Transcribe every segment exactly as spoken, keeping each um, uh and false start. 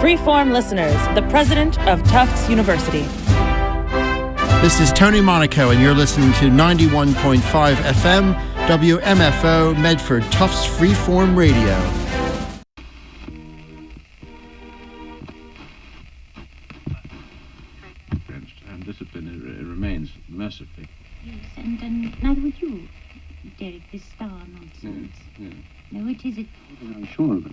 Freeform listeners, the president of Tufts University. This is Tony Monaco, and you're listening to ninety-one point five F M, W M F O, Medford Tufts Freeform Radio. And discipline it remains, mercifully. Yes, and, and neither would you, Derek, this star nonsense. Yes, yes. No, it isn't. I'm sure of it.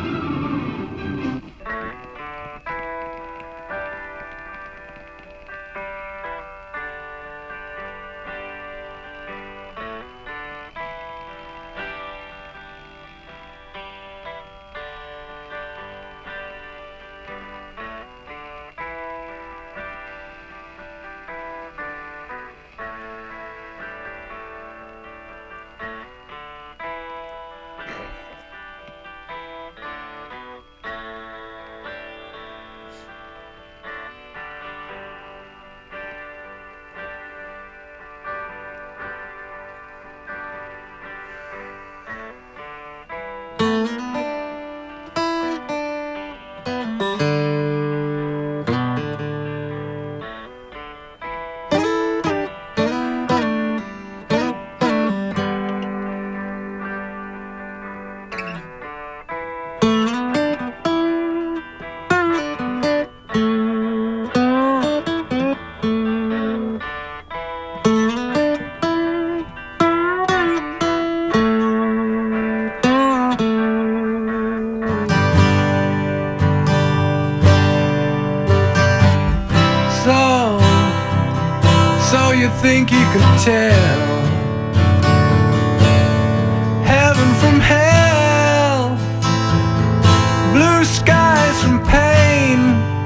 Think you can tell heaven from hell, blue skies from pain?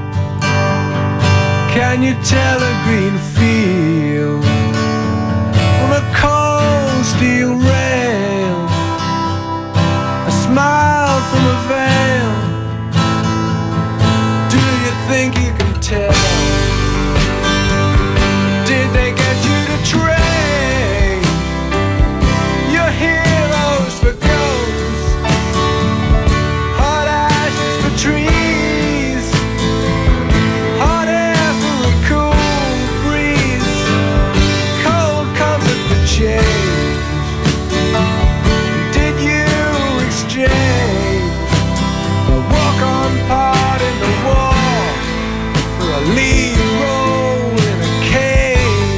Can you tell a green field from a cold steel rail, a smile from a veil? Do you think you can tell? Did they get train your heroes for ghosts, hot ashes for trees, hot air for a cool breeze, cold comfort for change? Did you exchange a walk-on part in the war for a lead role in a cage?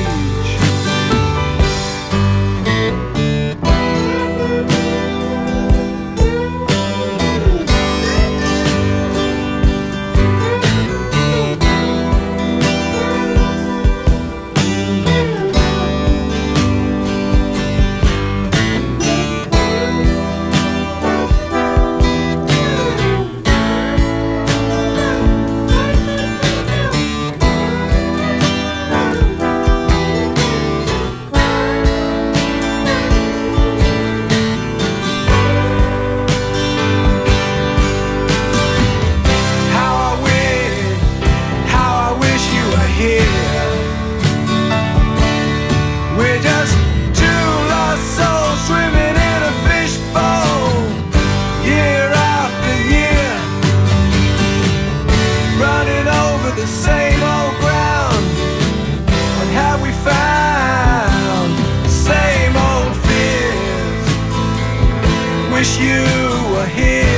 Wish you were here.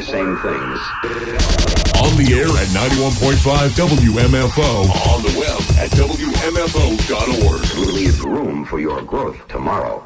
same things. On the air at ninety-one point five W M F O. On the web at W M F O dot org. Leave room for your growth tomorrow.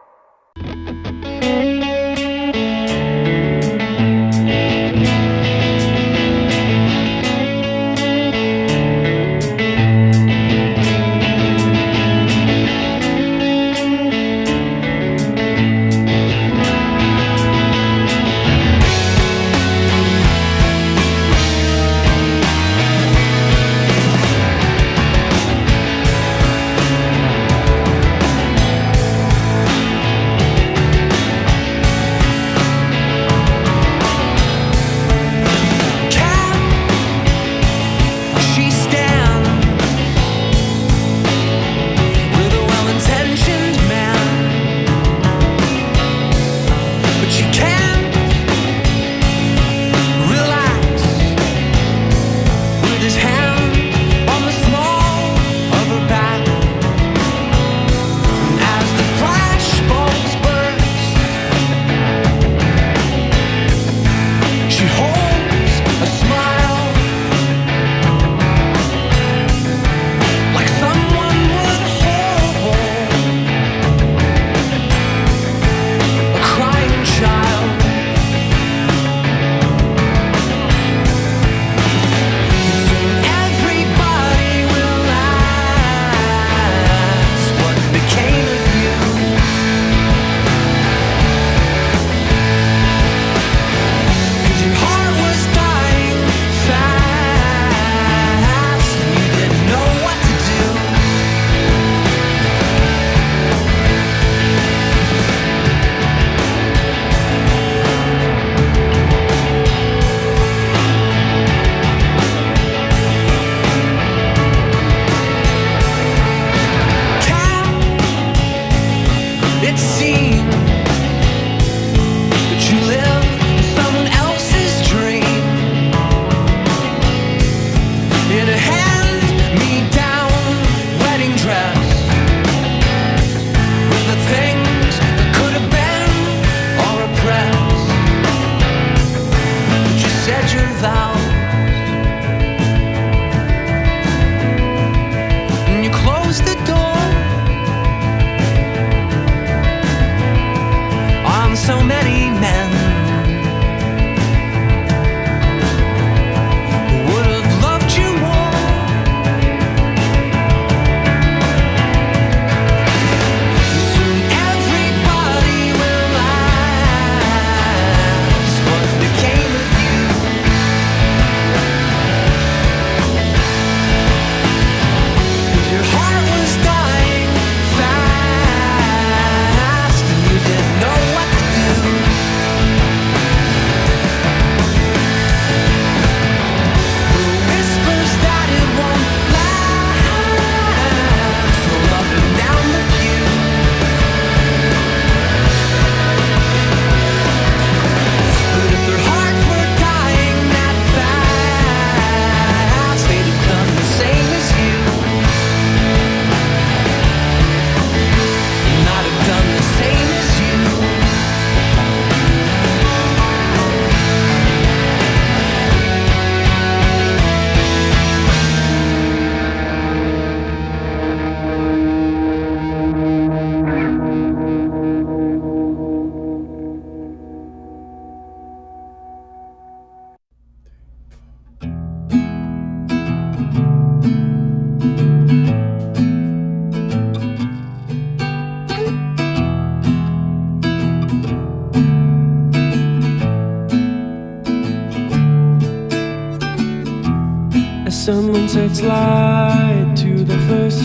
Someone sets light to the first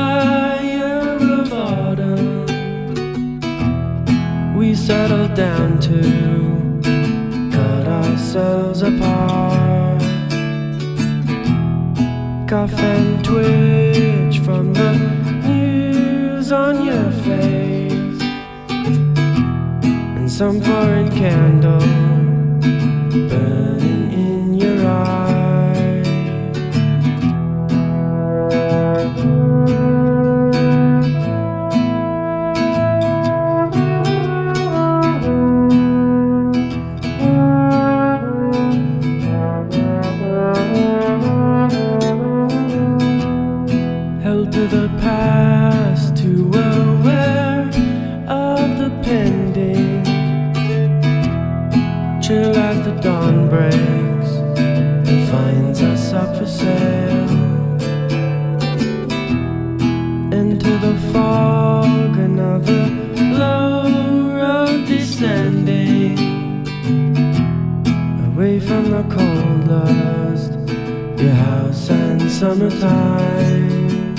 fire of autumn. We settle down to cut ourselves apart. Cough and twitch from the news on your face, and some foreign candle burning in your eyes. the dawn breaks and finds us up for sale. Into the fog, another low road descending, away from the cold lust, your house and summertime.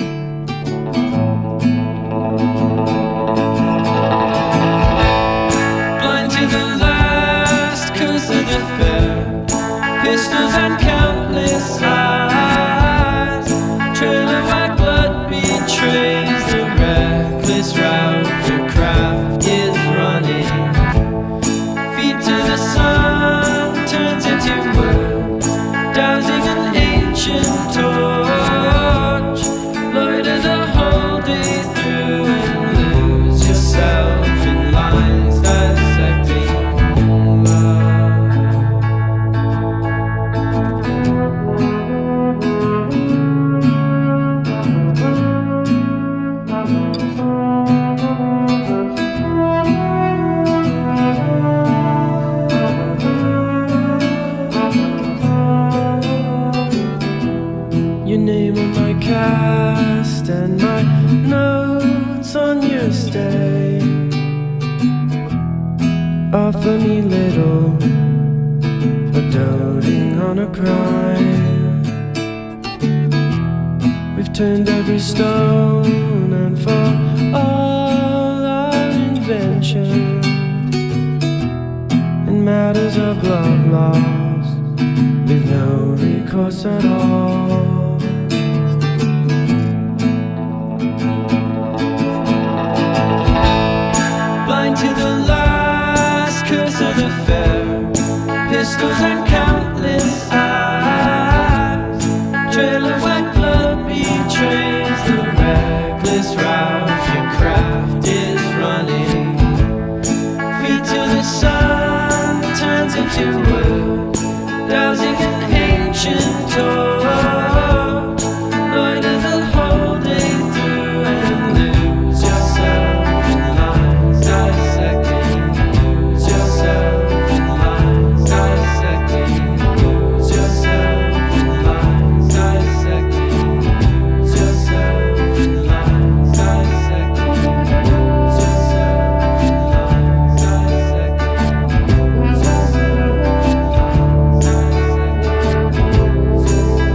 Blind to the last curse of the fair, pistols and countless eyes, trail of white blood betrays the reckless route your craft is running. Feet to the sun turns into wood, dousing an ancient torch. Loiter the whole day through and lose yourself in lines dissecting your name on my cast and my notes on your stay. Offer me little, but doting on a crime. We've turned every stone, and for all our invention in matters of love lost, we've no recourse at all. Blind to the last curse of the fair, pistols and countless eyes, trail of white blood betrays the reckless route your craft is running. Feet to the sun turns into wood, dousing an ancient torch. Loiter the whole day through and lose yourself in lines dissecting. Lose yourself in lines dissecting. Lose yourself in lines dissecting. Lose yourself in lines dissecting. Lose yourself in lines dissecting. Lose yourself in lines dissecting.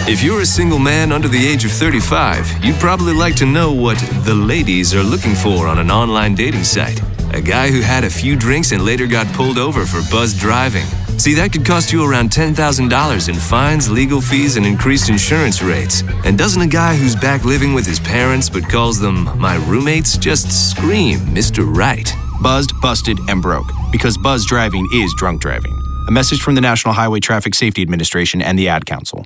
If you're a single man under the age of thirty-five, you'd probably like to know what the ladies are looking for on an online dating site. A guy who had a few drinks and later got pulled over for buzzed driving. See, that could cost you around ten thousand dollars in fines, legal fees, and increased insurance rates. And doesn't a guy who's back living with his parents but calls them my roommates just scream Mister Right? Buzzed, busted, and broke. Because buzz driving is drunk driving. A message from the National Highway Traffic Safety Administration and the Ad Council.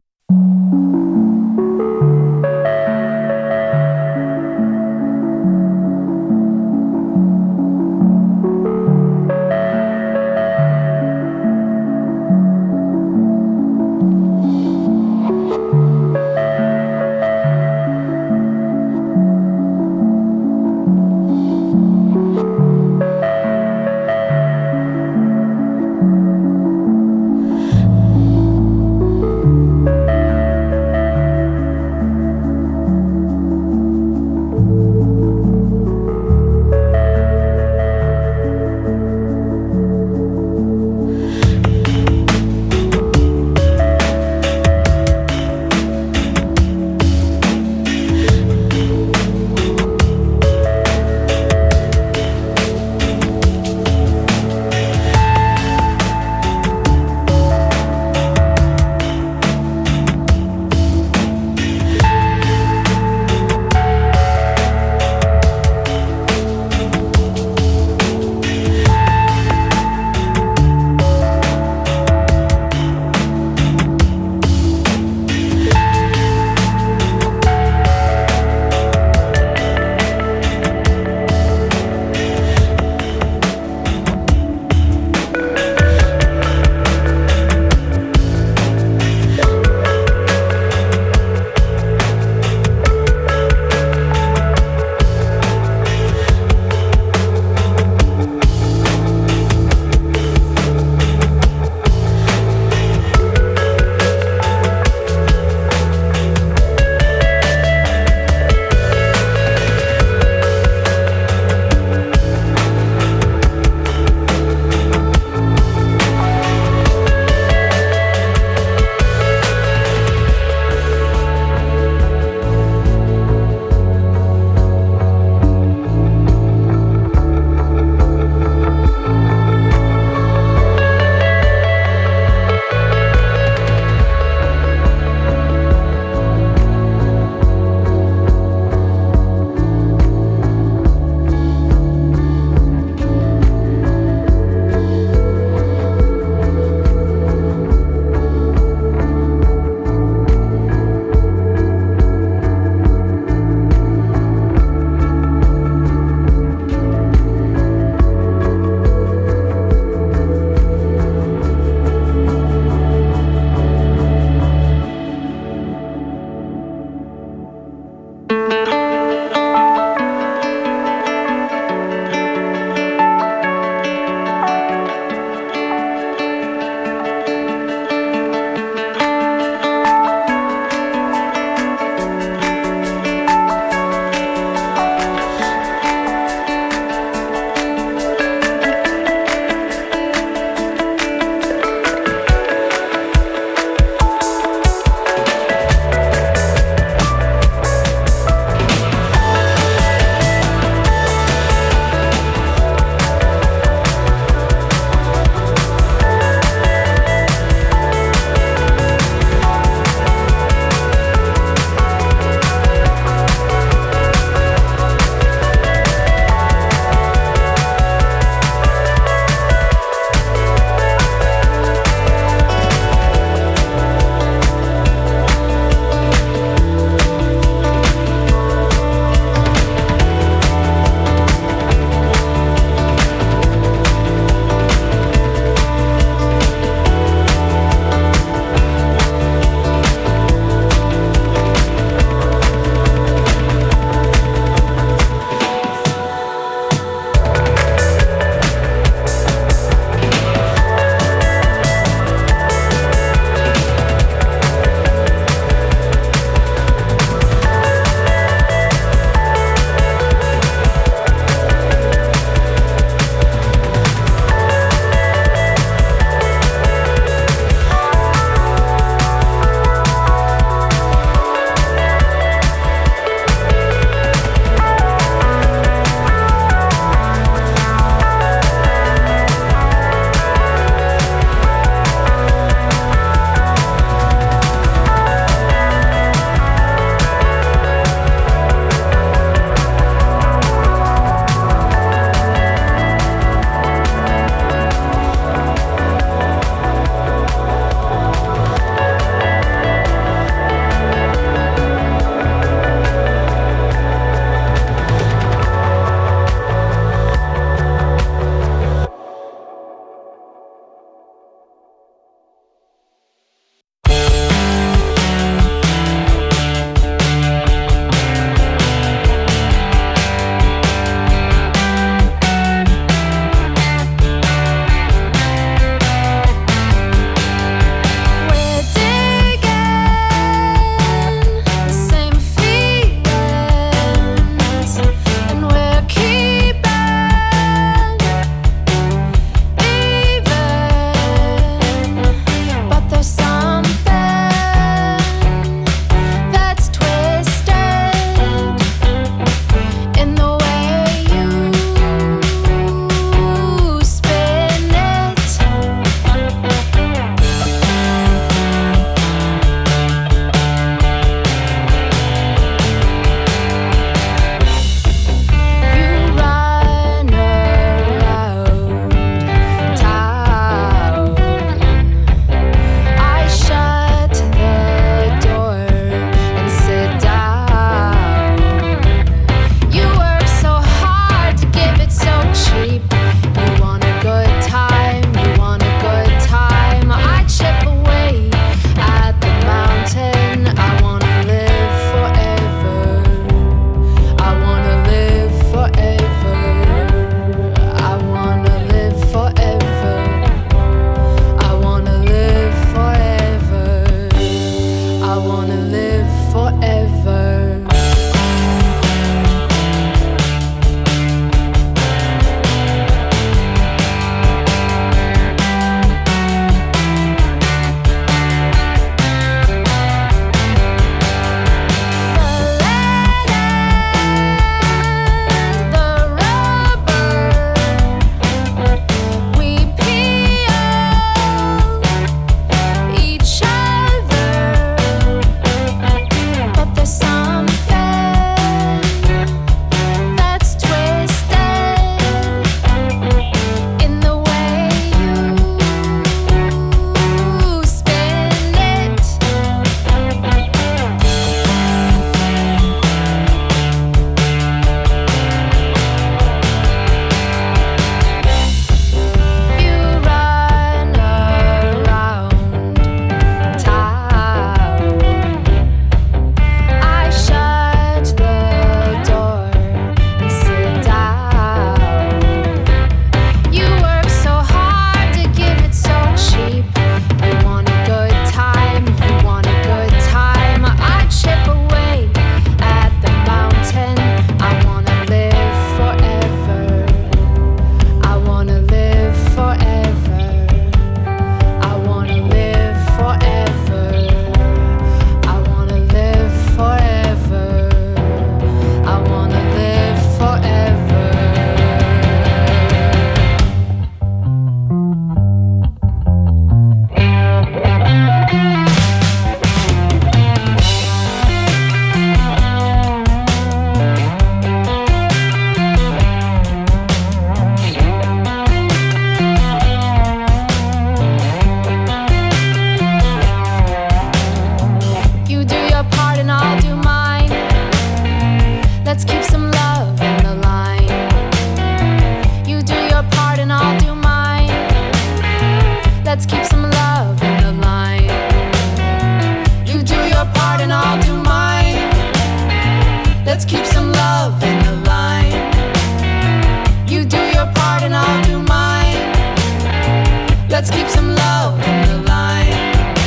keep some love in the line. You do your part and I'll do mine. Let's keep some love in the line. You do your part and I'll do mine. Let's keep some love in the line. You do your part and I'll do mine. Let's keep some love in the line.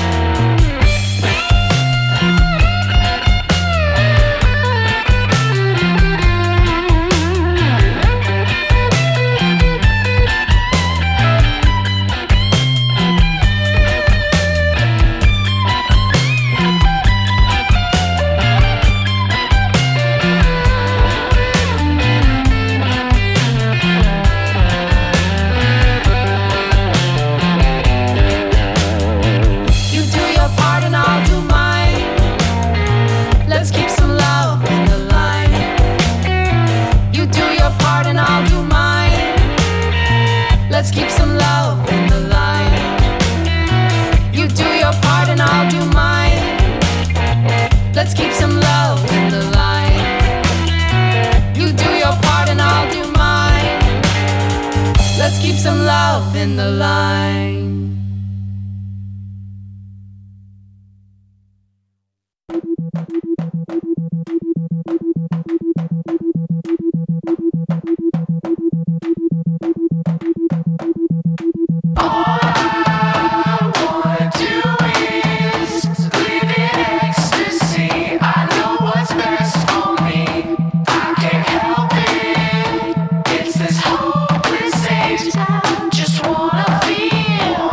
Let's keep some love in the line. You do your part and I'll do mine. Let's keep some love in the line. You do your part and I'll do mine. Let's keep some love in the line. Just wanna feel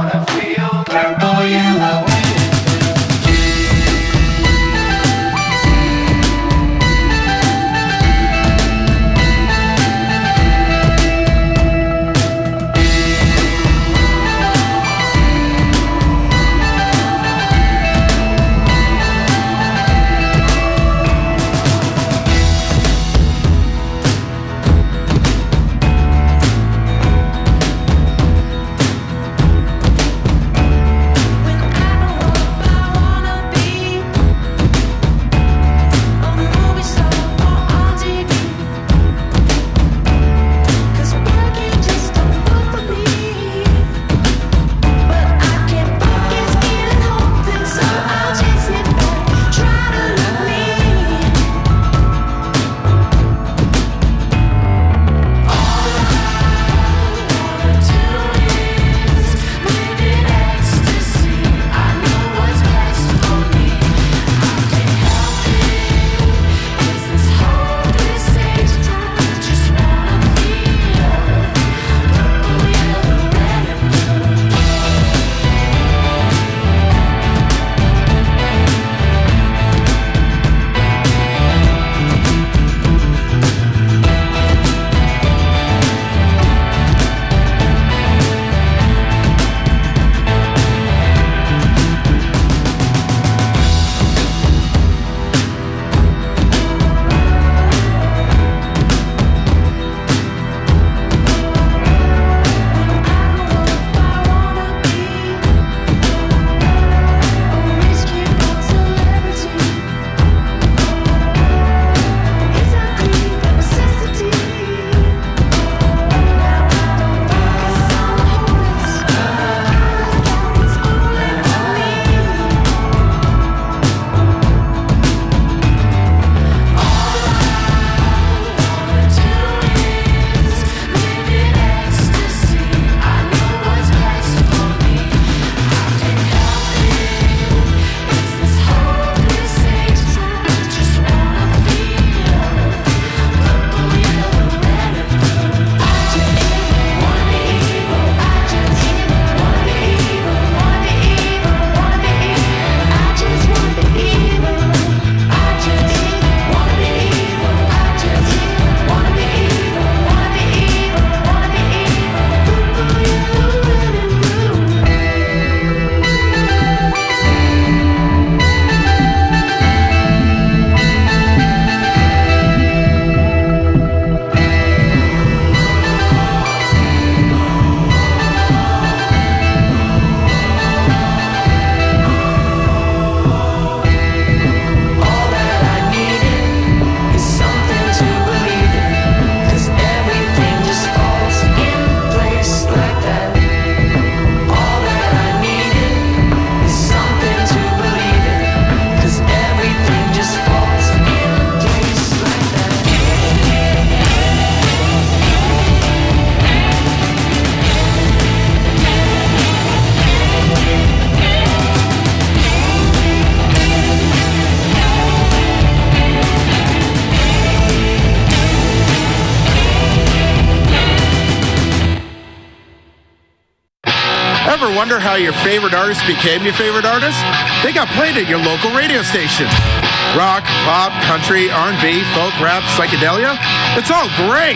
ever wonder how your favorite artist became your favorite artist? They got played at your local radio station. Rock, pop, country, R and B, folk, rap, psychedelia. It's all great.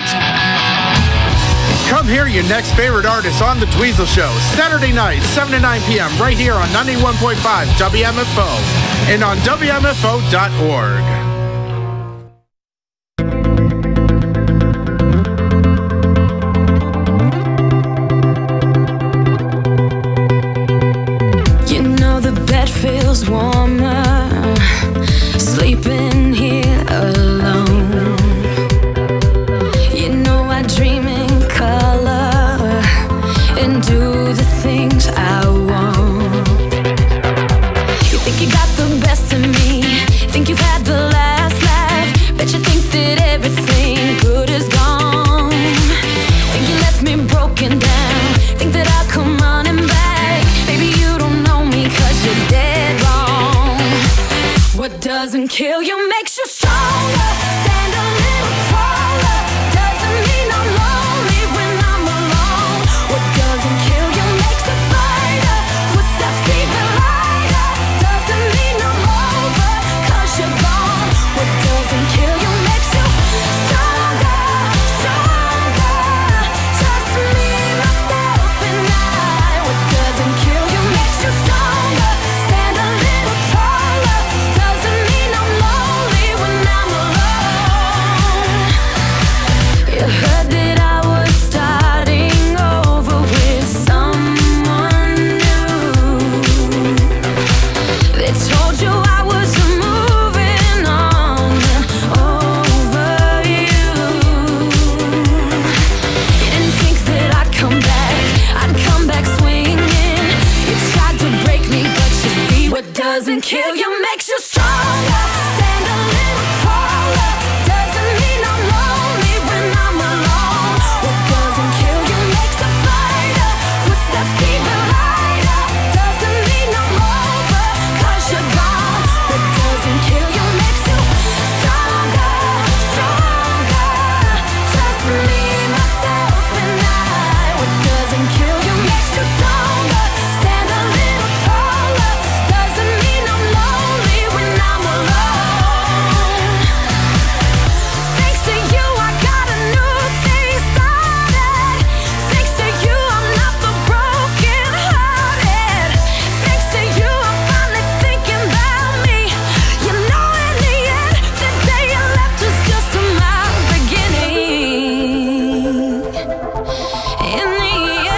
Come hear your next favorite artist on The Dweezil Show, Saturday night, seven to nine p.m. right here on ninety-one point five W M F O and on W M F O dot org. Feels warmer sleeping here alone. You know I dream in color and do the things I want. You think you got the best of me, think you've had the last laugh, bet you think that everything good is gone. Think you left me broken down, think that I'll come running back. Maybe you don't know me 'cause you're dead wrong. What doesn't kill you makes you stronger. Stand a little taller. Doesn't mean I'm lonely when I'm alone. What doesn't kill you makes a fighter. Footsteps even lighter. Doesn't mean I'm over 'cause you're gone. What doesn't kill you makes you stronger, stronger. Just me, myself, and I. What doesn't kill you makes you stronger. Stand a little taller. Doesn't mean I'm lonely when I'm alone. You heard that I was starting over with someone new. They told you I was moving on over you. You didn't think that I'd come back, I'd come back swinging. You tried to break me, but you see what doesn't kill you makes you stronger. Stand a little taller. Doesn't mean I'm lonely when I'm alone. What doesn't kill you makes a fighter. Footsteps even lighter. Doesn't mean I'm over 'cause you're gone. What doesn't kill you makes you stronger, stronger. Just me, myself, and I. What doesn't kill you makes you stronger. Stand a little taller. Doesn't mean I'm lonely when I'm alone. Thanks to you, I got a new thing started. Thanks to you, I'm not the broken hearted. Thanks to you, I'm finally thinking about me. You know, in the end, the day you left was just my beginning. In the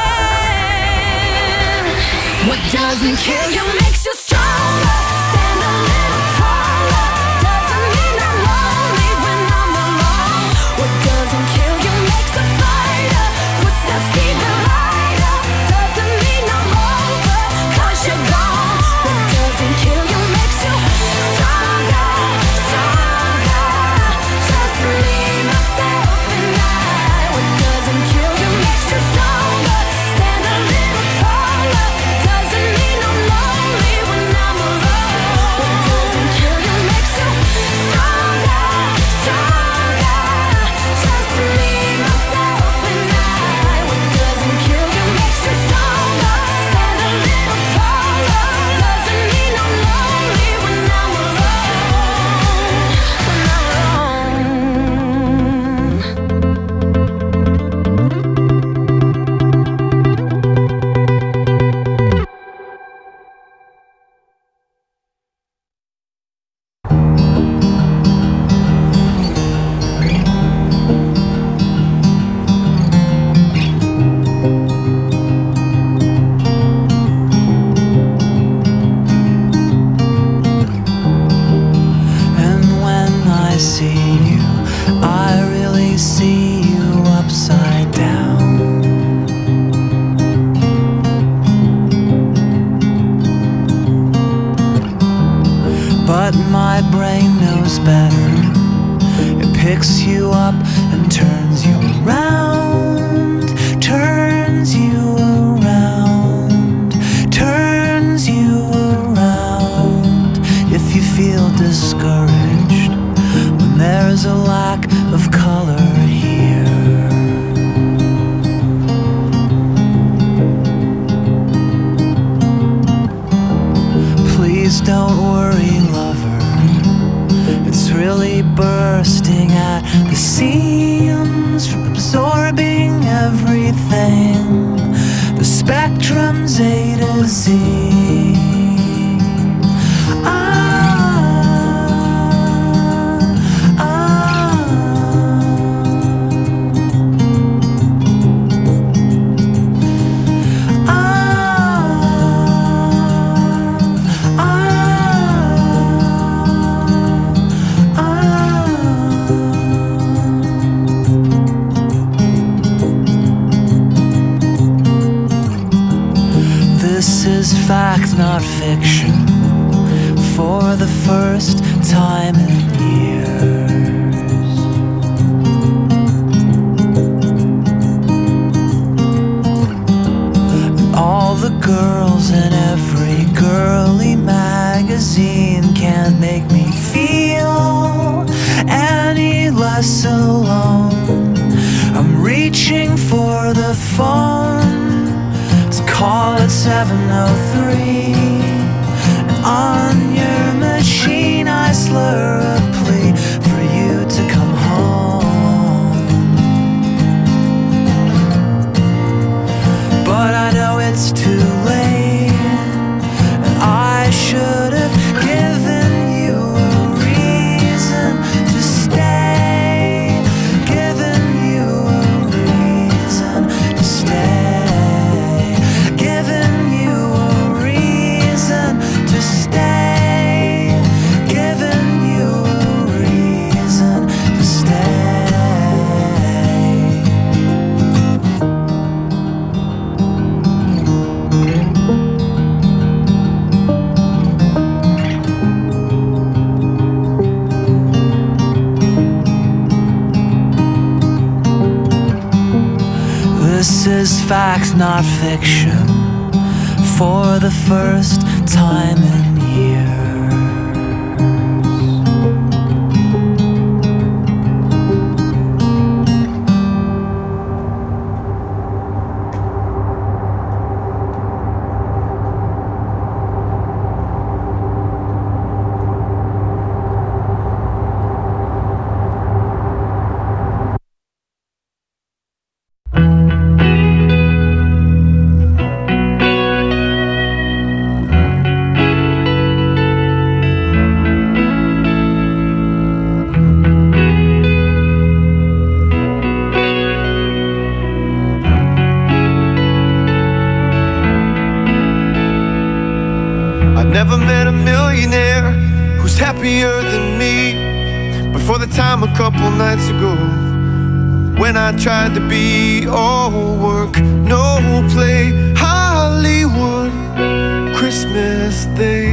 end, what doesn't kill you makes you stronger. Stand a little taller. Doesn't mean I'm lonely when I'm alone. What doesn't kill you makes a fighter. Footsteps even lighter. Doesn't mean I'm over 'cause you're gone. What doesn't kill you makes you stronger, stronger. Just me, myself, and I. What doesn't kill you makes you stronger. Stand a little taller. Doesn't mean I'm lonely when I'm alone. What doesn't kill you makes you stronger, stronger. Just me, myself, and I. What doesn't kill you makes you stronger. Stand a little taller. Doesn't mean I'm lonely when I'm alone. When I'm And when I see you, I really see you upside down. But my brain knows better. It picks you up and turns you around, turns you around, turns you around. If you feel discouraged when there's a lack of color here, seems from absorbing everything. The spectrum's A to Z. Fact, not fiction, for the first time in years. All the girls in every girly magazine can't make me feel any less alone. I'm reaching for the phone, call it seven oh three, and on your machine I slur a plea for you to come home. But I know it's too late, and I should have given you a reason to stay, given you a reason to stay. This is fact, not fiction, for the first time in years. Never met a millionaire who's happier than me. Before the time a couple nights ago, when I tried to be all work, no play, Hollywood, Christmas Day.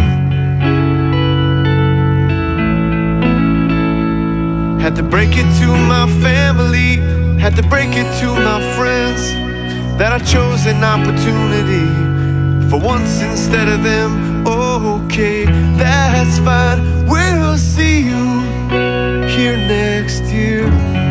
Had to break it to my family, had to break it to my friends, that I chose an opportunity for once instead of them. Okay, that's fine, we'll see you here next year.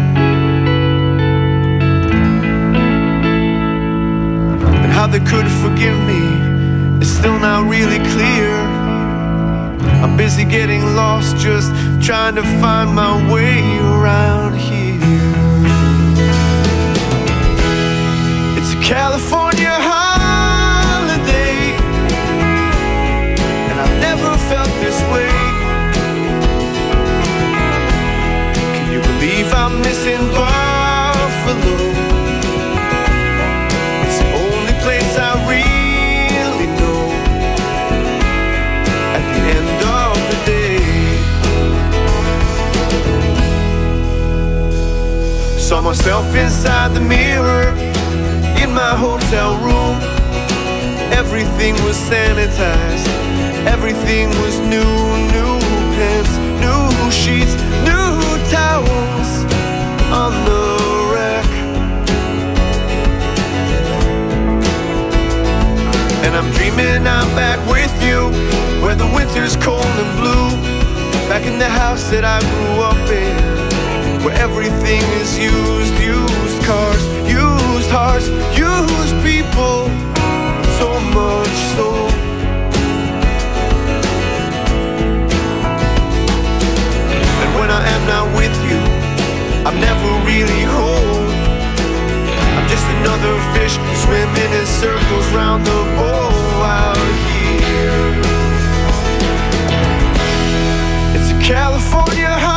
And how they could forgive me is still not really clear. I'm busy getting lost, just trying to find my way around here. It's a California holiday, and I've never felt this way. Can you believe I'm missing Buffalo? It's the only place I really know. At the end of the day, saw myself inside the mirror in my hotel room. Everything was sanitized, everything was new. New pens, new sheets, new towels on the rack. And I'm dreaming I'm back with you, where the winter's cold and blue, back in the house that I grew up in, where everything is used. Used cars, used hearts, used people, so much so. And when I am not with you, I'm never really hold. I'm just another fish swimming in circles round the bowl out here. It's a California high.